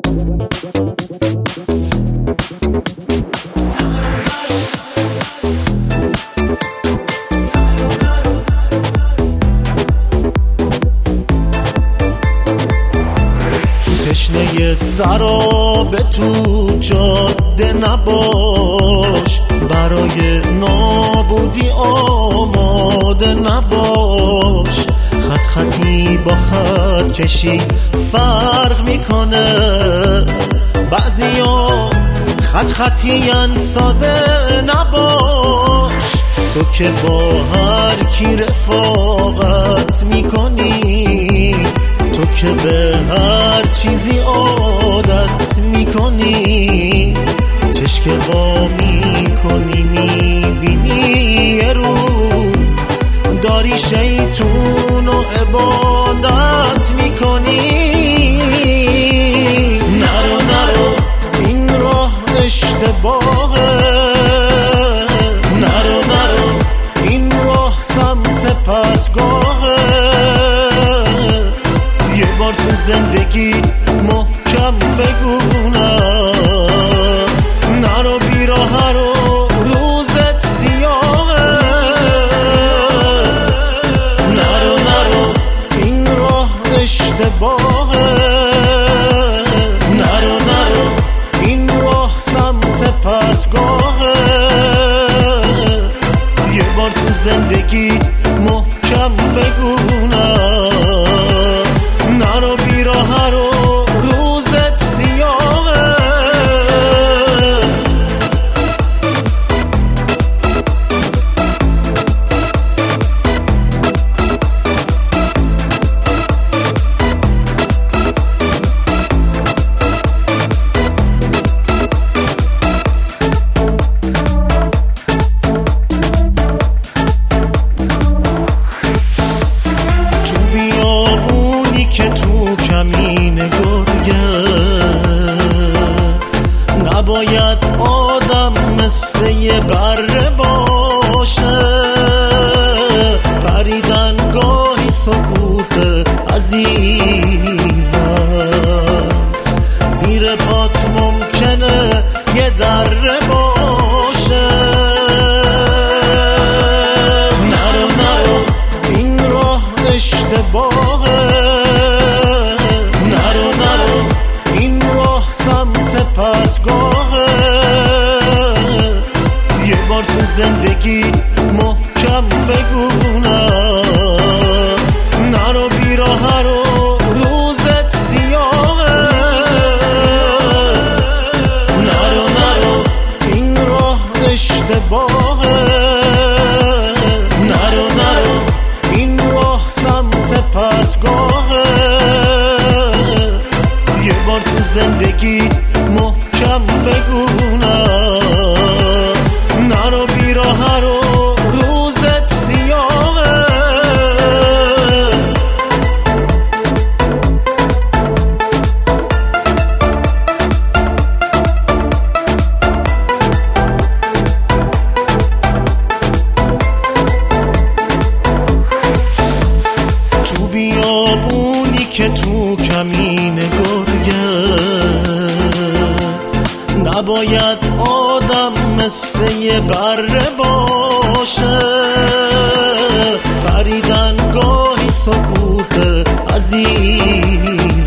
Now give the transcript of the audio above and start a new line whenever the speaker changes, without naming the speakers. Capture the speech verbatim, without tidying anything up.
تشنه سراب تو جاده نباش، برای نابودی آماده نباش. خط خطی با خط کشی فرق میکنه، بعضیا خط خطیان ساده نباش. تو که با هر کی رفاقت میکنی، تو که به هر چیزی عادت میکنی، چشک وا میکنی میبینی یه روز داری شیطون و عبادت میکنی. نرو نرو این راه اشتباهه، نرو نرو این راه سمت پرتگاهه. یه بار تو زندگی محکم بگو نه، نرو بی راه رو روزت سیاهه. نرو نرو این راه اشتباهه، نرو نرو این راه سمت پرتگاهه. یه بار تو زندگی محکم بگو نه، نرو بی راه رو روزت سیاهه. که تو کمین گرگه نباید آدم مثل یه بره باشه. پریدن گاهی سکوت عزیزم، زیر پات ممکنه یه دره باشه. نرو نرو این راه اشتباهه، نرو نرو این راه سمت پرتگاهه. یه بار تو زندگی محکم بگو نه، نرو بی راه رو روزت سیاهه. نرو نرو این راه اشتباهه، نرو نرو این راه سمت پرتگاهه. یه بار تو زندگی محکم بگو نه، نرو بی راه رو روزت سیاهه. تو بیابونی که تو کمین گرگه نباید آدم مثل یه بره باشه. پریدن گاهی سکوت عزیز